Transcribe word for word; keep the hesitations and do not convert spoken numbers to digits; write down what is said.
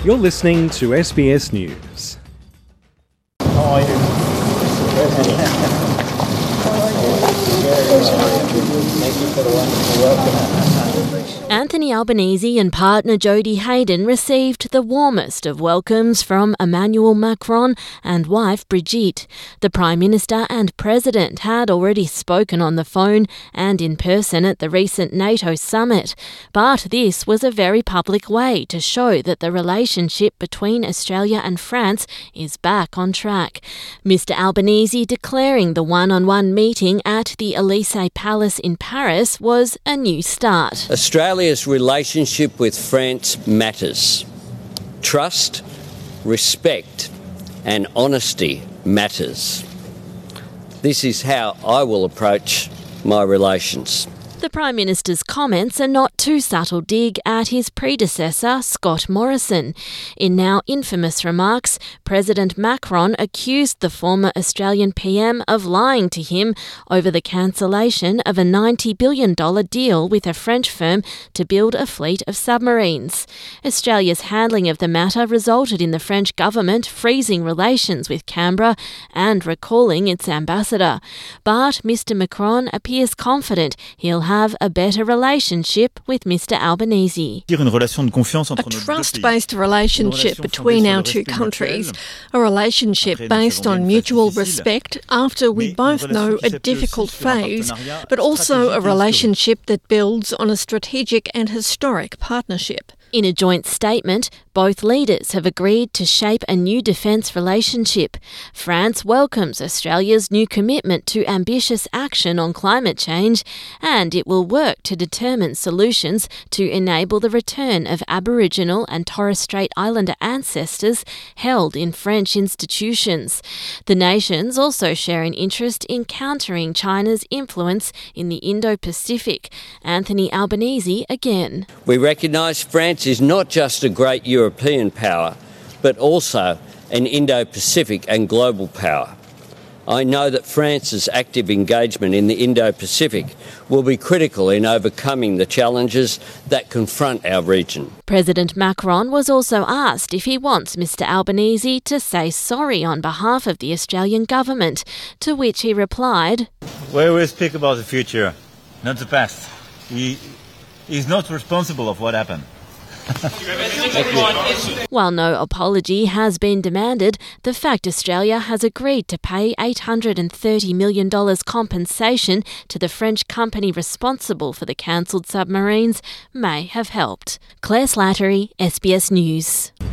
You're listening to S B S News. How are you? Thank you for the wonderful welcome. Anthony Albanese and partner Jodie Hayden received the warmest of welcomes from Emmanuel Macron and wife Brigitte. The Prime Minister and President had already spoken on the phone and in person at the recent NATO summit, but this was a very public way to show that the relationship between Australia and France is back on track. Mister Albanese declaring the one-on-one meeting at the Elysee Palace in Paris was a new start. Australia's relationship with France matters. Trust, respect and honesty matters. This is how I will approach my relations. The Prime Minister's comments are not too subtle dig at his predecessor, Scott Morrison. In now infamous remarks, President Macron accused the former Australian P M of lying to him over the cancellation of a ninety billion dollars deal with a French firm to build a fleet of submarines. Australia's handling of the matter resulted in the French government freezing relations with Canberra and recalling its ambassador. But Mister Macron appears confident he'll have a better relationship with Mister Albanese. A trust-based relationship between our two countries, a relationship based on mutual respect after we both know a difficult phase, but also a relationship that builds on a strategic and historic partnership. In a joint statement, both leaders have agreed to shape a new defence relationship. France welcomes Australia's new commitment to ambitious action on climate change, and it will work to determine solutions to enable the return of Aboriginal and Torres Strait Islander ancestors held in French institutions. The nations also share an interest in countering China's influence in the Indo-Pacific. Anthony Albanese again. We recognise France is not just a great European power, but also an Indo-Pacific and global power. I know that France's active engagement in the Indo-Pacific will be critical in overcoming the challenges that confront our region. President Macron was also asked if he wants Mister Albanese to say sorry on behalf of the Australian government, to which he replied, "We will speak about the future, not the past. He is not responsible of what happened." While no apology has been demanded, the fact Australia has agreed to pay eight hundred thirty million dollars compensation to the French company responsible for the cancelled submarines may have helped. Claire Slattery, S B S News.